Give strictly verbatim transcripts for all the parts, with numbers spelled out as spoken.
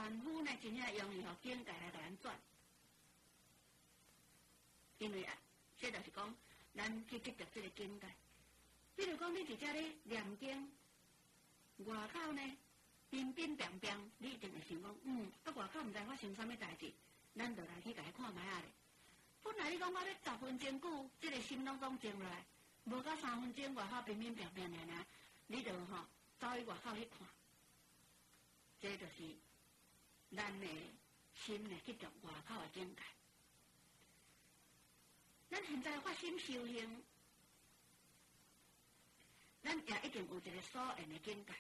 凡夫呢，真正用伊吼境界来甲咱转，因为啊，这就是讲，咱去执着这个境界。比如讲，你伫遮咧念经，外口呢冰冰冰冰，你一定会想讲，嗯，啊外口毋知发生啥物代志，咱就来去甲伊看卖啊咧。本来你讲我咧十分钟久，这个心拢总静落来，无到三分钟外口冰冰冰冰尔尔，你就吼走去外口去看，这就是咱的心呢去着外口的境界。咱现在发心修行，咱也一定有一个所缘的境界，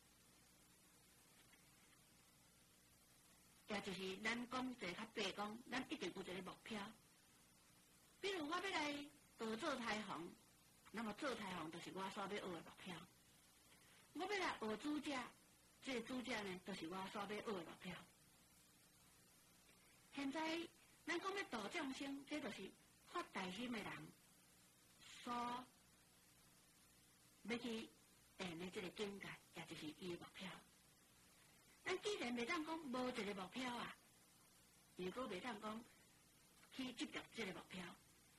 也就是咱讲一个较白讲，咱一定有一个目标。比如我要来学做太行，那么做太行就是我所要学的目标。我要来学主家，这个主家呢，就是我所要学的目标。现在咱讲要度众生，这就是发大心的人所要去缘的这个境界，也就是伊的目标。咱既然袂当讲无一个目标啊，如果袂当讲去执着这个目标，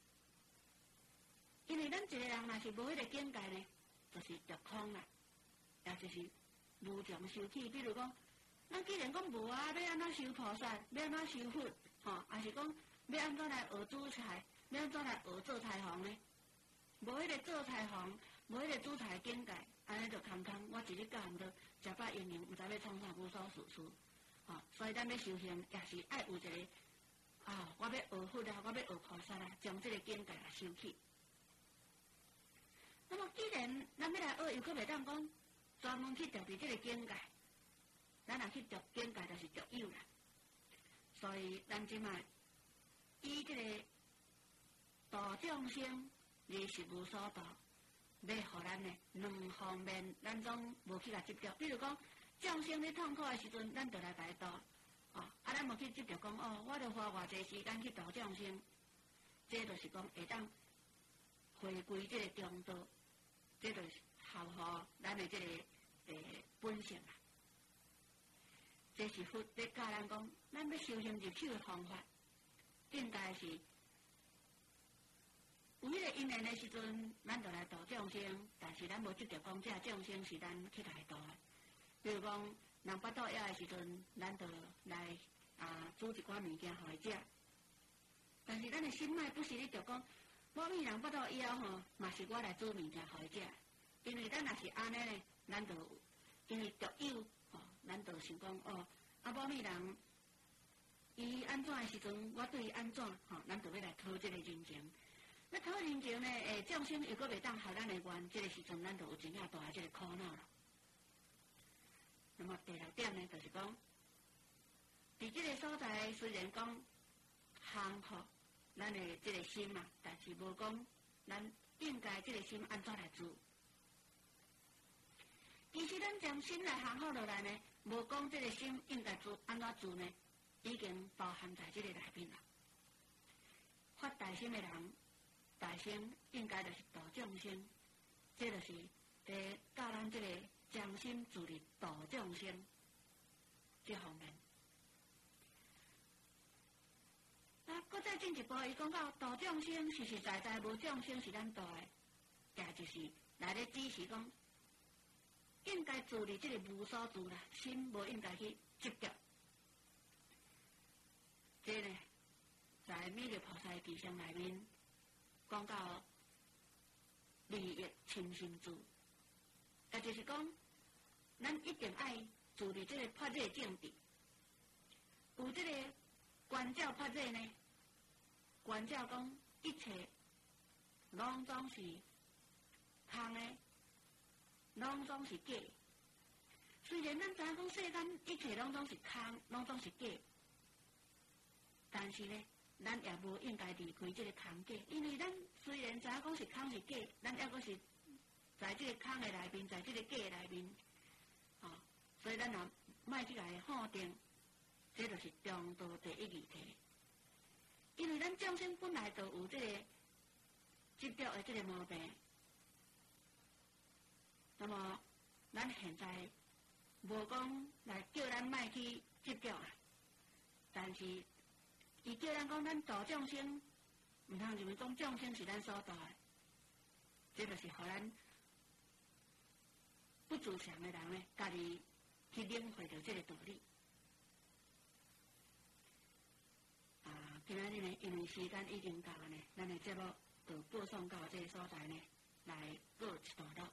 因为咱一个人若是无迄个境界呢，就是着空啦，也就是无从修起。比如讲，咱既然讲无啊，要安怎修菩萨，要安怎修佛，吼，还是讲要安怎来学主菜，要安怎来学做菜行呢？无迄个做菜行，无迄个主菜境界，安尼就空空。我一日到晚都食饱营营，毋知要创啥无所事事，吼。所以咱要修行，也是爱有一个啊，我要学佛啊，我要学菩萨啊，将这个境界来修起。那么，既然咱要来学，又可袂当讲专门去着伫这个境界，咱若去着境界，就是着有啦。所以，咱即卖以这个度众生，而是无所度，要互咱呢两方面，咱总无去甲执着。比如讲，众生咧痛苦的时阵，咱就来解度，哦，啊，咱无去执着讲，哦，我着花偌济时间去度众生，这就是讲会当回归这个中道。这就是效合咱的这个诶、呃、本性啦。这是佛咧教咱讲，咱要修行入手的方法，应该是有迄个因缘的时阵，咱就来度众生，但是咱无执着讲这众生是咱去来度的。比如讲，人腹肚枵的时阵，咱就来啊煮一寡物件互伊食。但是咱的心脉不是咧着讲。我咪人腹肚枵吼，嘛是我来煮物件互伊食，因为咱若是安尼咧，咱就因为着有吼，咱就想讲哦，啊某咪人伊安怎的时阵，我对伊安怎吼，咱就要来讨这个人情。那讨人情呢，诶，众生又搁袂当害咱的愿，这个时阵咱就有真正大的这个苦恼了。那么第六点呢，就是讲，伫这个所在虽然讲幸福。咱的这个心嘛，但是无讲咱应该这个心安怎来做。其实咱将心来行好落来呢，无讲这个心应该做安怎做呢，已经包含在这个内面啦。发大心的人，大心应该就是度众生，这就是伫教咱这个将心自力度众生这方面。啊，搁再进一步，伊讲到度众生实实在在无众生是咱度的，也就是来咧指示讲，应该自立这个无所住啦，心无应该去执着。这呢，在弥勒菩萨的智相内面讲到利益清心住，也就是讲，咱一定爱自立这个法界正治，有这个观照法界呢。观照讲一切拢总是空的，拢总是假。虽然咱知影讲世间一切拢总是空，拢总是假，但是呢，咱也无应该离开这个空假，因为咱虽然知影讲是空是假，咱抑阁是在这个空的内面，在这个假的内面，哦，所以咱若莫去来否定，这就是中道第一义体。因为咱众生本来就有这个执着的这个毛病，那么咱现在无讲来叫咱莫去执着啊。但是，伊叫咱讲咱度众生，毋通认为讲众生是咱所度的，这就是互咱不自强的人呢，家己去领会到这个道理。啊，今仔日呢，因为时间已经到了呢，咱的节目就播送到这个所在呢，来告一段落。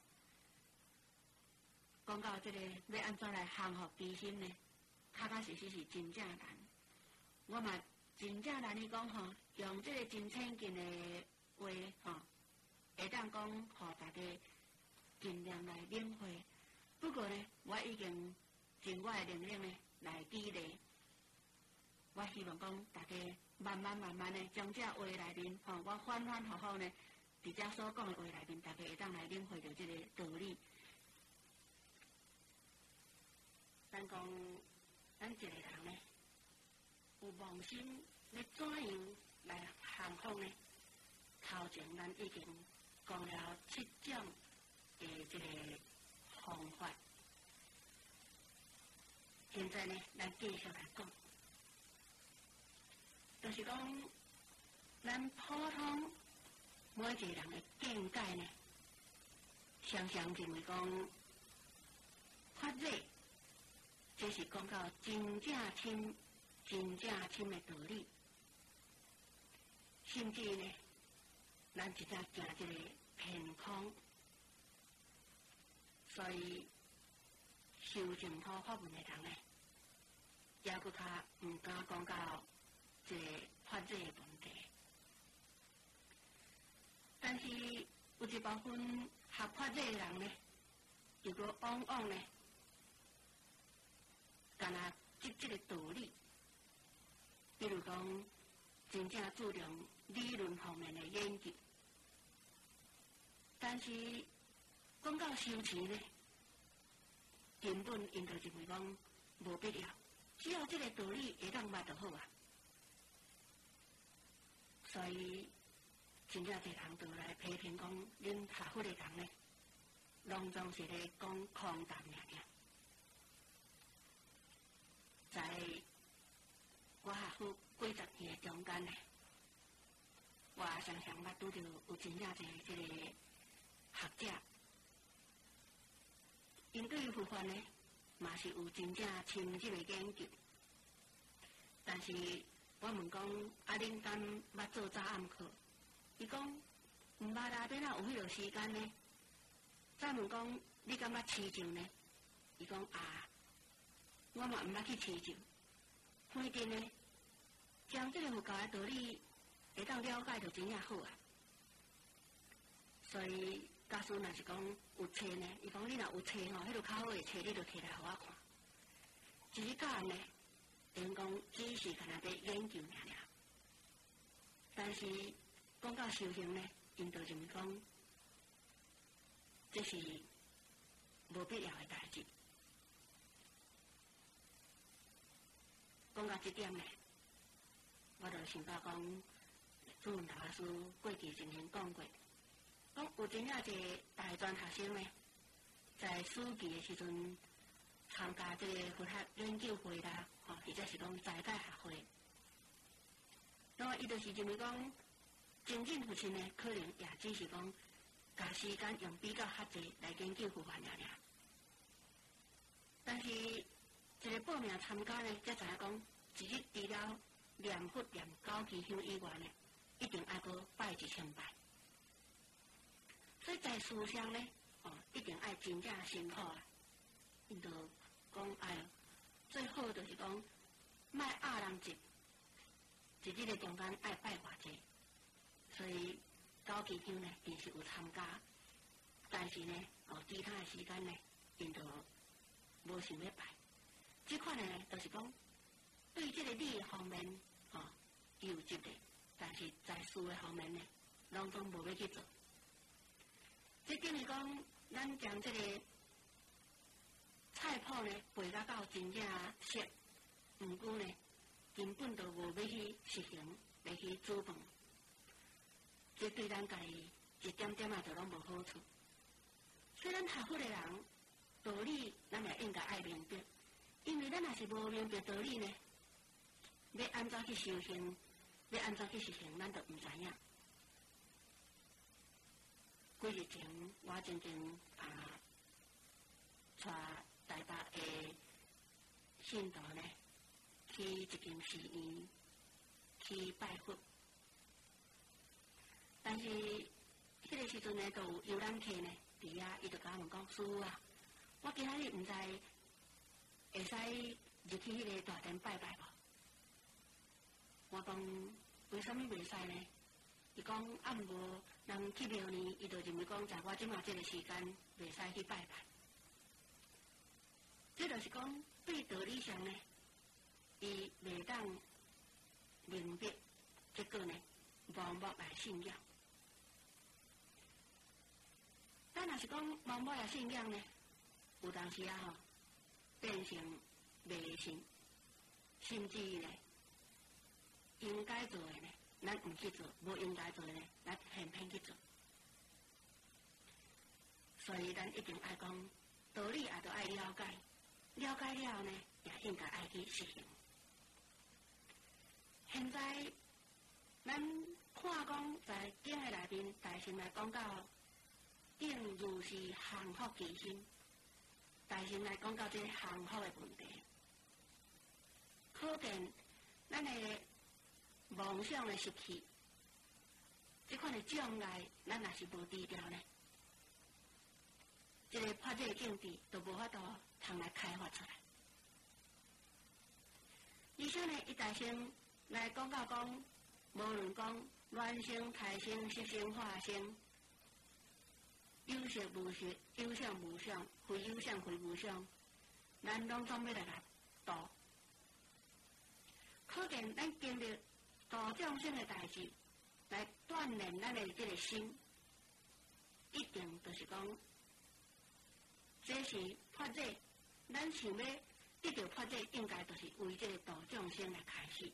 讲到这个要安怎来降服疑心呢？确确实实是真正难。我嘛真正难去讲吼，用这个真浅近的话吼，会当讲互大家尽量来领会。不过呢，我已经尽我的能力呢来砥砺。我希望讲大家慢慢慢慢的将这话内面吼，我反反复复呢，伫遮所讲的话内面，大家会当来领会到这个道理。咱讲，咱一个人呢，有妄心要怎样来降服呢？头前咱已经讲了七种的这个方法，现在呢，咱继续来讲，就是讲，咱普通每一个人的见解呢，常常认为讲，发热。这是讲到真正深、真正深的道理，甚至呢，咱真正行这个偏空，所以修正好法门的人呢，也佫较毋敢讲到这个发热的问题。但是有一部分学发热的人呢，如果往往呢。干那即即个道理，比如讲，真正注重理论方面的研究，但是讲到修持呢，根本因就认为讲无必要，只要这个道理会当捌就好啊。所以真正侪人就来批评讲，恁学佛的人呢，拢总是咧讲空谈尔尔。在我学佛几十年的中间呢，我常常捌拄到有真正侪即个学者，因对于佛法呢，嘛是有真正深入的研究。但是我问讲，啊，恁敢捌做早暗课？伊讲，毋捌啦，变哪有迄个时间呢？再问讲，你敢捌持咒呢？伊讲啊。我嘛毋捌去持咒，反正呢，将这个佛教的道理会当了解就真正好啊。所以假使若是讲有册呢，伊讲你若有册吼，迄个较好的册，你就摕来互我看。只是教人呢，等于讲只是干那伫研究尔尔。但是讲到修行呢，因就认为讲，这是无必要的代志。讲到这点呢，我就想到讲，朱文达老师过去曾经讲过，讲有真正一个大专学生呢，在暑期的时阵参加这个佛学研究会啦，吼、哦，或者是讲在界学会，那么伊就是认为讲，真正父亲呢，可能也只是讲，把时间用比较较济来研究佛法尔尔，但是。一个报名参加呢，才知影讲，一日除了念佛念九支香以外呢，一定爱搁拜一千拜。所以在思想呢，哦，一定爱真正辛苦啊。因就讲，哎，最好就是讲，莫压人一，一日的中间爱拜偌济。所以九支香呢，因是有参加，但是呢，哦，其他的时间呢，因就无想要拜。这款呢，就是讲，对这个理方面，吼、哦，有执的，但是在事的方面呢，拢总无要去做。这等于讲，咱将这个菜谱呢背甲到真正熟，毋过呢，根本就无要去实行，来去煮饭，这对咱家己一点点啊，就拢无好处。所以咱学佛的人，道理咱也应该爱明白。因为咱咱若是无明白道理呢，要安怎去修行，要安怎去实行，咱都毋知影。几日前，我曾经啊，带台北的信徒呢，去一间寺院去拜佛，但是迄个时阵呢，都有游览客呢，伫遐伊就甲我问讲：师父啊，我今仔日毋知会使入去迄个大殿拜拜无？我讲为什么袂使呢？伊讲啊，毋无人去庙呢，伊就认为讲，在我即马即个时间袂使去拜拜。这就是讲对道理上呢，伊袂当明白，结果呢，盲目来信仰。咱若是讲盲目来信仰呢，有当时啊吼，变成迷信，甚至呢，应该做的呢，咱唔去做；无应该做的呢，咱偏偏去做。所以咱一定爱讲道理，也都爱了解，了解了呢，也应该爱去实行。现在咱看讲在经的内面，大神来讲到定如是幸福其心，大神来讲到这个幸福的问题，可见咱的梦想的失去，这款的障碍，咱若是无低调呢，这个破这个境地都无法度通来开发出来。而且呢，伊大神来讲到讲，无论讲卵生、胎生、湿生、化生，有色无色，有相无相，非有相非无相，咱拢总要来来度。可见咱经历度众生的代志，来锻炼咱的这个心，一定就是讲，这是破解。咱想要得到破解，应该就是为这个度众生来开始。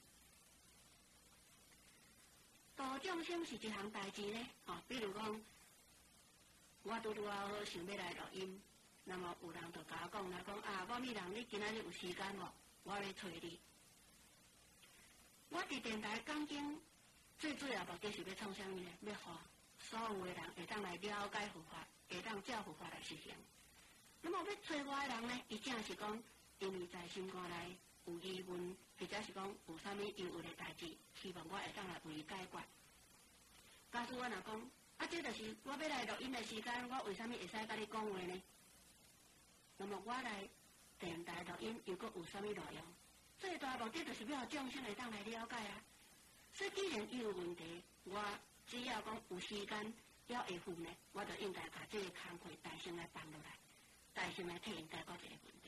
度众生是一项代志呢，哦，比如讲，我拄拄啊好想要来录音，那么有人就甲我讲来讲啊，我咪人你今仔日有时间哦，我来找你。我伫电台讲经，最主要目的是要创啥物呢？要互所有的人会当来了解佛法，会当照佛法来实行。那么要找我的人呢，伊正是讲，因为在心肝内有疑问，或者是讲有啥物忧郁的代志，希望我会当来为伊解决。假使我若讲，啊，这就是我要来录音的时间，我为啥物会使甲你讲话呢？那么我来电台录音又阁有啥物内容？最大目的就是要众生会当来了解啊。所以既然伊有问题，我只要讲有时间要会赴呢，我就应该把这个工课大声来放落来，大声来替因解决这个问题。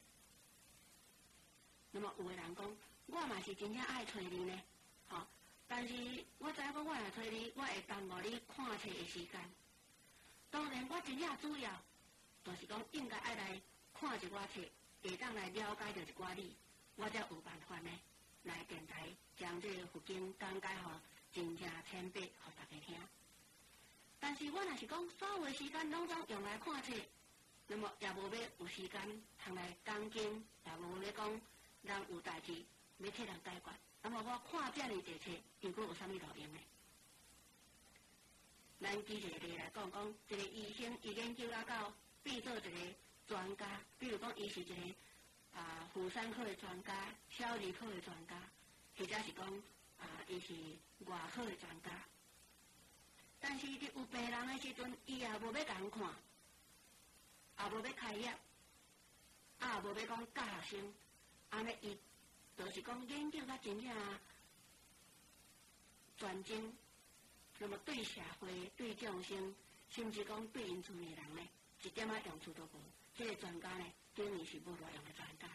那么有的人讲，我嘛是真正爱找你呢，吼、哦，但是我知影讲我若找你，我会耽误你看册的时间。当然，我真正主要就是讲应该爱来看一寡册，会当来了解到一寡理。我才有办法呢，来电台将这个佛经讲解互真正浅白，互大家听。但是我若是讲所有的时间拢总用来看册，那么也无要有时间通来讲经，也无要讲人有代志要替人解决。那么我看遮尔侪册，又阁有啥物路用呢？咱举一个例来讲讲，一个医生伊研究啊到变做一个专家，比如讲伊是一个。啊，妇产科的专家、小儿科的专家，或者是讲啊，伊是外科的专家。但是伫有病人的时阵，伊也无要甲人看，也无要开业，啊，无要讲教学生，安尼伊就是讲研究较真正专精，那么对社会、对众生，甚至讲对因厝的人呢，一点仔用处都无。这个专家呢，等于是无路用的专家，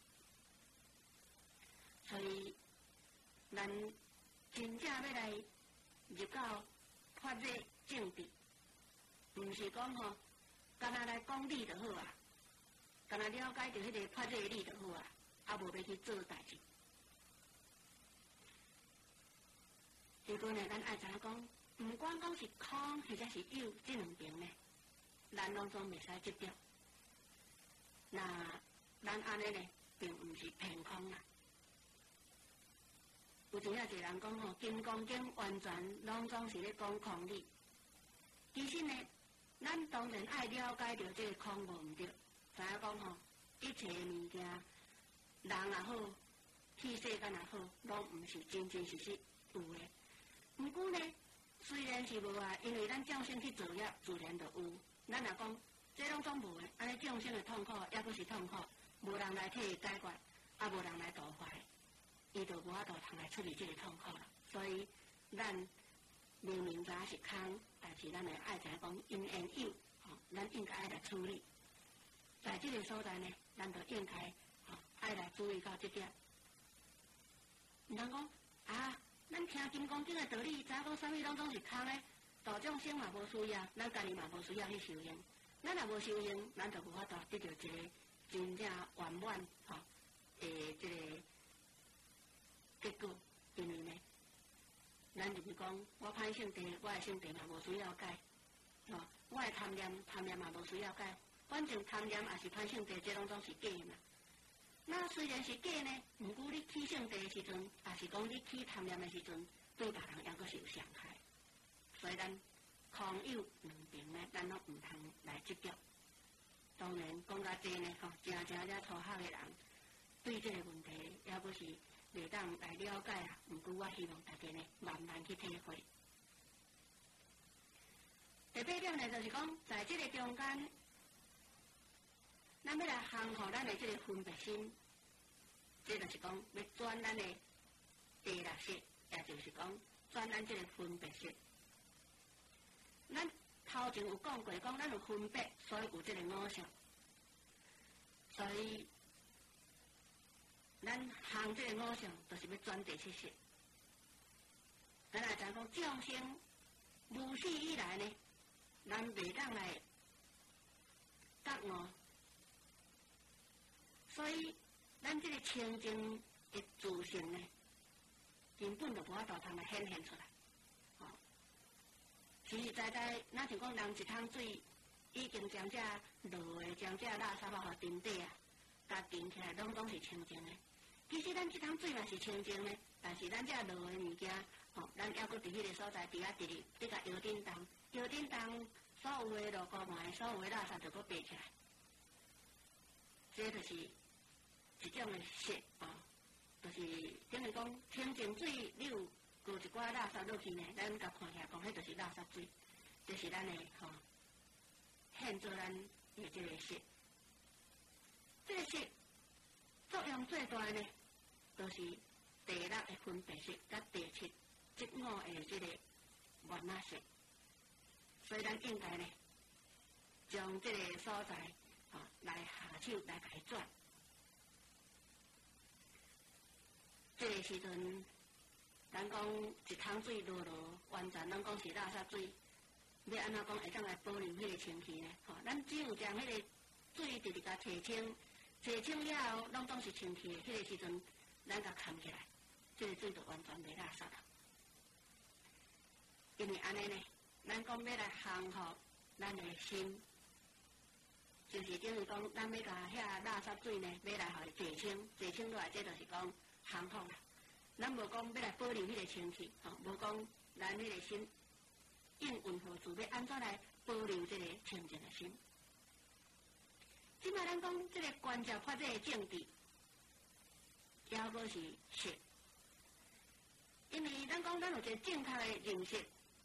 所以咱真正要来入到破解正地，唔是讲吼，干那来讲理就好啊，干那了解到迄个破解理就好啊，啊无要去做代志。结果呢，咱爱知影讲，唔管讲是空或者是有这两边呢，咱拢总袂使执着。那咱安尼呢， 并毋是凭空啦。有真正一个人讲吼，《金刚经》完全拢总是咧讲空理。其实呢，咱当然爱了解到这个空无毋对，知影讲吼，一切物件，人也好，气世间也好，拢毋是真真实实有诶。毋过呢，虽然是无啊，因为咱众生去作业，自然就有。咱若讲，这拢总无诶，安尼众生诶痛苦，抑阁是痛苦，无人来替伊解决，也无人来度化。伊就无法度通来处理这个痛苦啦，所以咱明明知影是空，但是咱会爱知影讲因缘有，吼、哦，咱应该爱来处理。在这个所在呢，咱就应该吼、哦、爱来注意到这点。毋通讲啊，咱听《金刚经》的道理，知影讲啥物拢总是空的，度众生嘛无需要，咱家己嘛无需要去修行。咱若无修行，咱就无法度得到一个真正圆满吼诶，这个。结果，因为呢，咱就是讲，我歹性地，我的性地嘛无需要改，吼，我的贪念，贪念嘛无需要改，反正贪念也是歹性地，这拢总是假嘛。那虽然是假呢，毋过你起性地的时阵，也是讲你起贪念的时阵，对别人抑阁是有伤害。所以咱空有两边呢，咱拢毋通来执着。当然讲较济呢，吼，真正正初学的人，对这个问题抑阁是。袂当来了解啊，毋过我希望大家呢慢慢去体会。第八点呢，就是讲在这个中间，咱要来降服咱的这个分别心，这就是讲要转咱的第六识，也就是讲转咱这个分别识。咱头前有讲过，讲咱有分别，所以有这个五相，所以。咱行这个五相，就是要转第七识。咱来讲讲众生无始以来呢，咱袂当来觉悟，所以咱这个清净的自性呢，根本就无法度通来显现出来。哦，实实在在，咱就讲人一桶水已经将这落的将这垃圾放互沉底啊，甲沉起来，拢拢是清净的。其实咱这桶水嘛是清净的，但是咱这落的物件，吼、哦，咱抑阁伫迄个所在伫遐直直伫甲摇叮当，摇叮当，所有的落古嘛，所有的垃圾就阁爬起来。这就是一种的色哦，就是等于讲清净水，你有搁一寡垃圾落去呢，咱甲看起来讲，迄就是垃圾水，这是咱的吼、哦，现做咱的这个色，这个色作用最大呢。就是第六的分别识，甲第七、即五的这个原那识，所以咱应该呢，将这个所在啊、哦、来下手来改转。这个时阵，咱讲一桶水落落，完全咱讲是垃圾水，要安怎讲会当来保留迄个清气呢？吼、哦，咱只有将迄个水直直甲洗清，洗清了后，拢总是清气的，迄、那个时阵。咱甲扛起来，这个水就完全袂垃圾啦。因为安尼呢，咱讲要来降服咱的心，就是等于讲，咱要甲遐垃圾水呢，要来互伊洗清，洗清落来，这就是讲降服啦。咱无讲要来保留迄个清气，吼、哦，无讲咱迄个心应运何处，要安怎来保留这个清净的心。即摆咱讲这个观照法这个境地。抑阁是识，因为咱讲咱有一个正确的认识，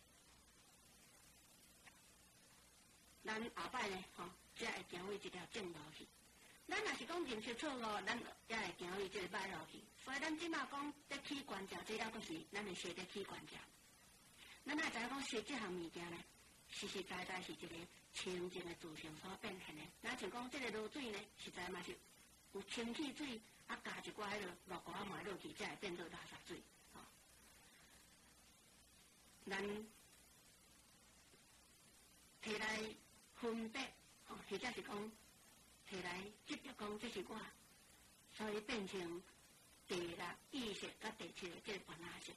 咱后摆呢，吼、哦，才会行为一条正路去。咱若是讲认识错误，咱也会行为这个歹路去。所以咱即马讲得起观照，这抑阁是咱会学得起观照。咱也知影讲学这项物件呢，实实在在是一个清净的自性所变现的。咱像讲这个落水呢，实在嘛是有清气水。啊，加一寡迄落落古仔糜落去，才会变做垃圾水。吼、哦，咱摕来分别，吼、哦，或者是讲摕来执着讲这是我，所以变成第六意识甲第七个这个原那识。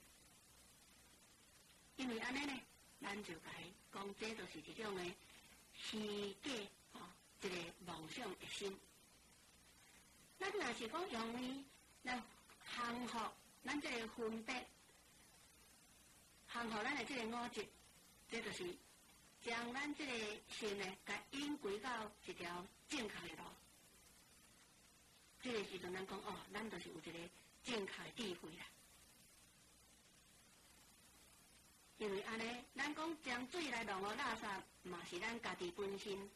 因为安尼呢，咱就该讲，这就是一种的虚假，吼、哦，一个妄想的心。咱若若是讲用伊来降服咱这个分别，降服咱的这个五质，这就是将咱这个心呢，甲引归到一条正确的路。这个时阵，咱讲哦，咱就是有一个正确的智慧啦。因为安尼，咱讲将水来弄落垃圾，嘛是咱家己本身。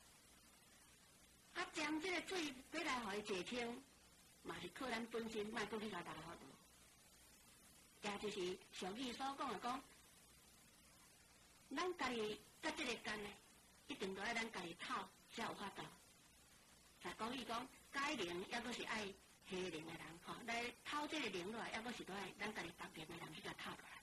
啊，将这个水要来互伊洁清，嘛是靠咱本身，莫搁去甲打好度。也就是上句所讲的讲，咱家己甲这个干呢，一定都爱咱家己透才有法度。才讲伊讲改灵，抑搁是爱黑灵的人吼，来透这个灵落来，抑搁是都爱咱家己别灵的人去甲透落来。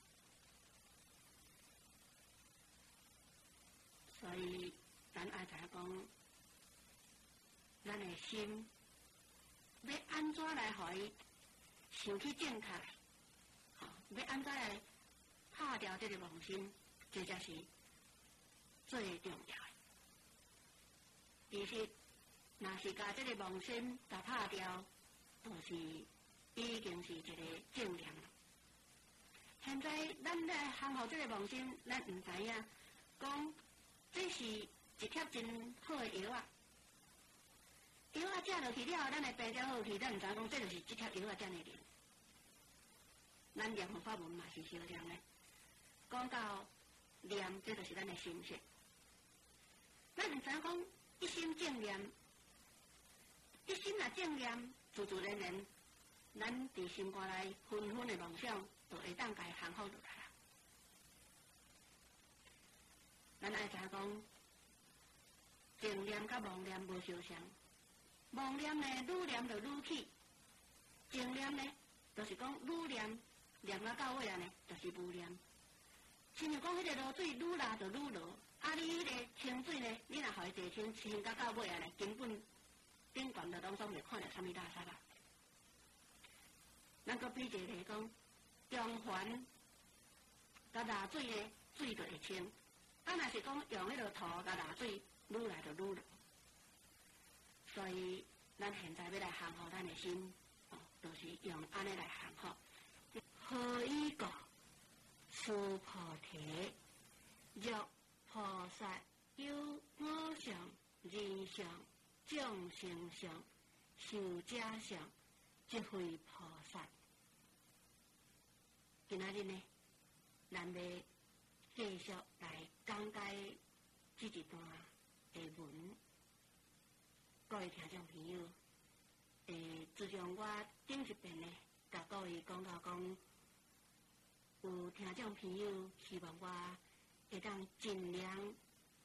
所以，咱爱知影讲，咱的心要安怎来互伊想去正确？吼，要安怎来拍掉这个妄心？这才是最重要的。其实，若是甲这个妄心甲拍掉，就是已经是一个正念了。现在咱来降服这个妄心，咱唔知影讲。这是一贴真好的药啊！药啊，食落去了，咱的病才好去。咱唔知讲，这就是一贴药啊，遮尔灵。咱念佛法门嘛是相念的。讲到念，这就是咱的心性。咱唔知讲一心正念，一心若正念，自自然然，咱伫心肝内纷纷的妄想，就会当家降服落来。咱爱知影讲，正念甲妄念无相像，妄念呢愈念就愈起，正念呢就是讲愈念念啊到尾啊呢，就是无念。亲像讲迄个落水愈拉就愈落，啊你迄个清水呢，你若互伊坐清，清到到尾啊呢，根本顶悬就拢总袂看到啥物垃圾啊。咱搁比一个例讲，中环甲热水呢，水就会清。啊，若是讲用迄个土甲热水愈来就愈落，所以咱现在要来降服咱的心，哦，就是用安尼来降服。何以故？诸菩提，若菩萨有我相、人相、众生相、寿者相，即非菩萨。今仔日呢，咱要继续来讲解这一段的文，各位听众朋友，诶，自从我顶一遍呢，甲各位讲到讲，有听众朋友希望我会当尽量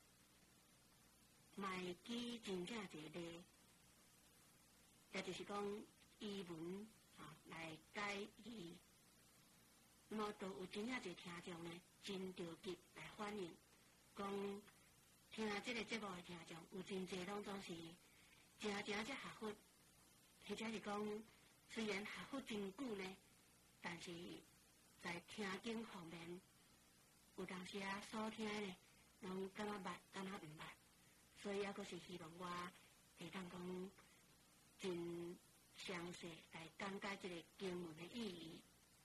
卖记真正一个，也就是讲译文啊来解译。那么，都有真正一个听众呢，真着急来反映，讲听这个节目的听众，有真侪拢总是真正只学佛，或者是讲虽然学佛真久呢，但是在听经方面，有当时啊所听呢，拢敢若捌，敢若毋捌，所以啊，阁是希望我会当讲真详细来讲解这个经文的意义。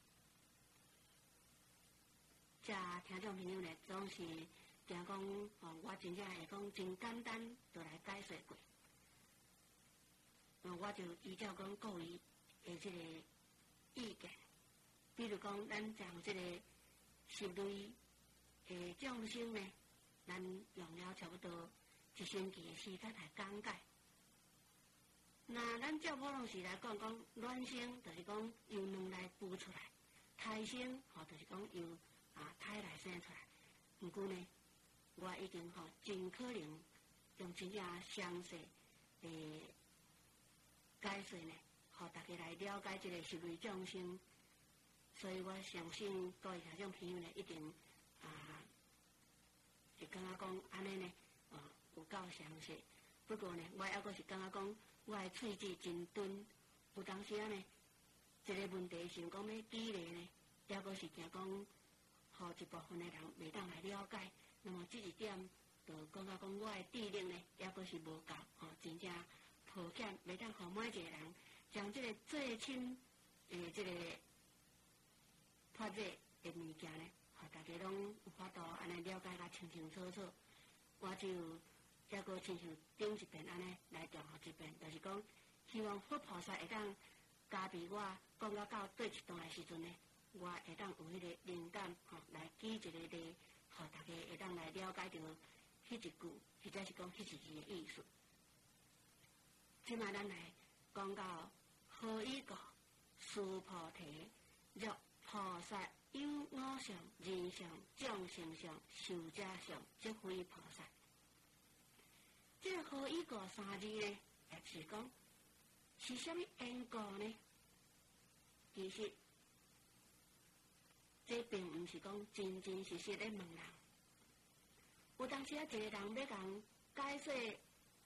遮听众朋友呢，总是惊讲，哦，我真正会讲真简单，就来解说过。那我就依照讲各位的这个意见，比如讲，咱将这个十类的众生呢，咱用了差不多一星期的时间来讲解。那咱照普通时来讲，讲卵生就是讲由卵来孵出来，胎生吼就是讲由啊，胎来生出来，毋过呢，我已经吼尽可能用真正详细诶解说呢，互大家来了解这个十类众生。所以我相信各位听众朋友呢，一定啊会感觉讲安尼呢，哦有够详细。不过呢，我抑阁是感觉讲我的喙齿真钝，有当时啊呢，一个问题想讲要举例呢，抑阁是惊讲。互一部分的人袂当来了解，那么这一点就讲到讲我的智力呢，也阁是无够，吼，真正抱歉，袂当互每一个人才即个最亲诶，即、这个发热的物件呢，互大家拢有法度安尼了解甲清清楚楚。我就再个亲像顶一遍安尼来重复一遍，就是讲，希望佛菩萨会当加庇我讲到到对一段的时阵呢，我会当有迄个灵感吼、哦，来举一个例，互大家会当来了解到迄一句，或者是讲迄一字的意思。即摆咱来讲到何以故？须菩提，若菩萨有我相、人相、众生相、寿者相，即非菩萨。这个何以故三字呢？也是讲是啥物缘故呢？其实，这并毋是讲真真实实咧问人。有当时啊，一个人要讲解释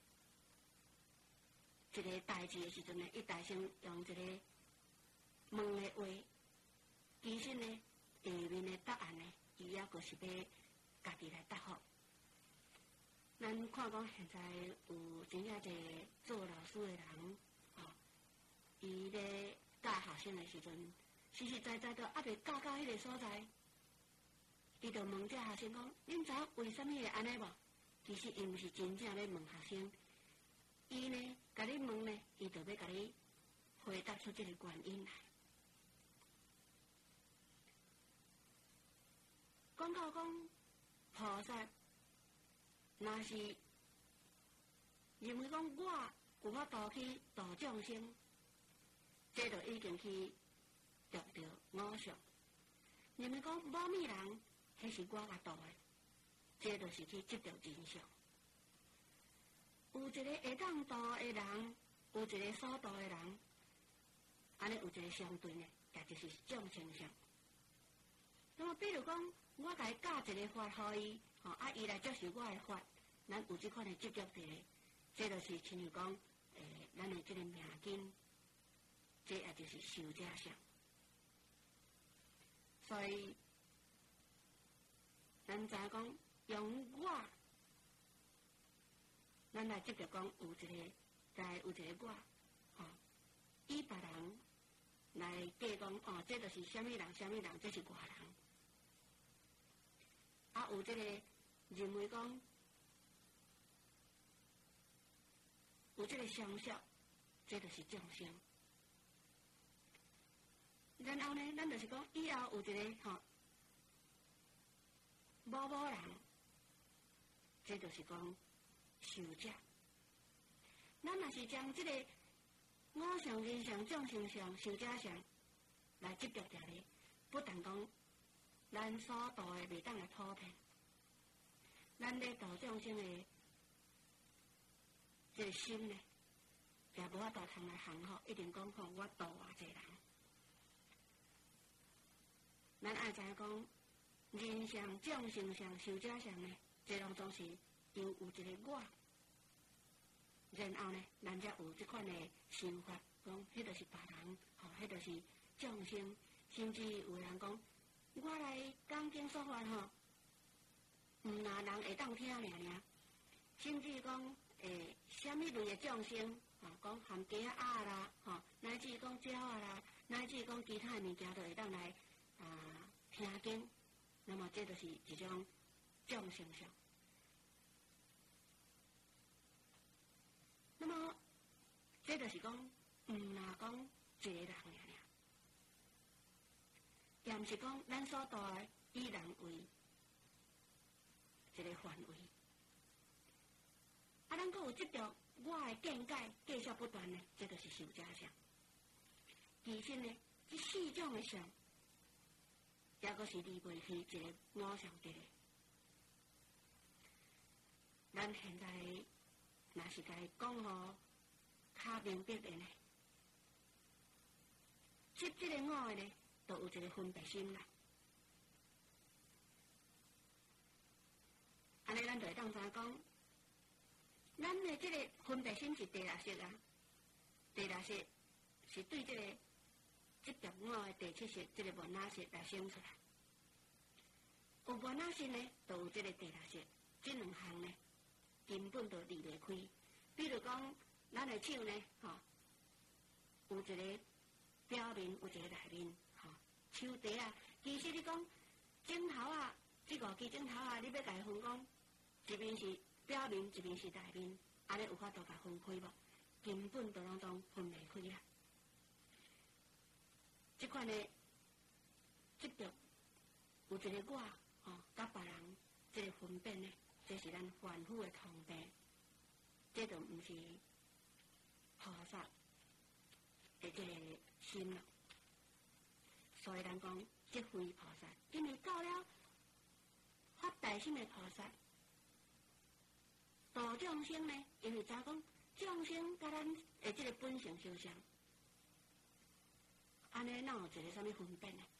一个代志的时阵呢，伊大声用一个问的话，其实呢，下面的答案呢，伊也个是要家己来答复。咱看讲现在有真正侪做老师的人，吼、哦，伊咧教学生的时阵，实实在在都还未教到迄个所在，伊就问这学生讲：恁知影为什么会安尼无？其实伊毋是真正咧问学生，伊呢，甲你问呢，伊就要甲你回答出这个原因来。讲到讲菩萨，若是认为讲我有法度去度众生，这就已经去得到我相。认为讲某物人，迄是我甲度的，这就是去执着真相。有一个会当度的人，有一个所度的人，安尼有一个相对呢，也就是众生相。那么，比如讲，我甲伊教一个法互伊，吼、哦，啊，伊来接受我的法，咱有即款的执着伫咧，这就是亲像讲，诶、欸，咱的即个命根，这也就是寿者相。所以，咱知影讲，用我，咱来执着讲有一个，在有一个我，吼、哦，以别人来计讲，哦，这就是啥物人，啥物人，这是外人。啊，有这个认为讲，有这个相续，这就是众生。然后呢，咱就是讲以后有一个吼，某某人，这就是讲寿者。咱若是将这个我相、人相、众生相、寿者相来执着着咧，不但讲。咱所度的袂当来普遍，咱咧度众生的这个心呢，也无法度通来行好，一定讲吼我度偌济人。咱爱知影讲，人相、众生相、寿者相呢，这拢总是因有一个我，然后呢，咱才有即款的想法，讲迄就是别人，吼、哦，迄就是众生，甚至有人讲。我来讲经说法吼，毋若人会当听尔尔，甚至讲诶，虾米类的众生，吼、哦，讲含鸡鸭啦，吼、哦，乃至讲鸟啊啦，乃至讲其他的物件都会当来啊听经，那么这就是一种众生相。那么这就是讲，毋若讲一个人尔尔。也毋是讲咱所度的以人为一个范围，啊，咱阁有执着我的见解继续不断呢，这就是寿者相。其实呢，这四种的相，也阁是离袂去一个我相伫咧。咱现在若是甲伊讲互较明白的呢，执这个我的呢。都有一个分别心啦，安尼咱就会当知讲，咱的这个分别心是第六识啊，第六识是对这个执着我的第七识，这个无哪识来生出来。有无哪识呢，就有这个第六识，这两项呢根本就离袂开。比如讲，咱的手呢，吼、哦，有有一个表面，有一个内面，吼、哦，手底啊，其实你讲镜头啊，这五支镜头啊，你要甲伊分讲，一面是表面，一面是内面，安尼有法度甲分开无？根本都拢当分袂开啦。即款的执着，有一个我，吼、哦，甲别人即个分辨呢，这是咱凡夫的通病，这就毋是菩萨的这个心了。所以咱讲，即非菩萨，因为到了发大心的菩萨，度众生呢，因为知讲众生甲咱的这个本性相像，安尼哪有一个啥物分辨呢？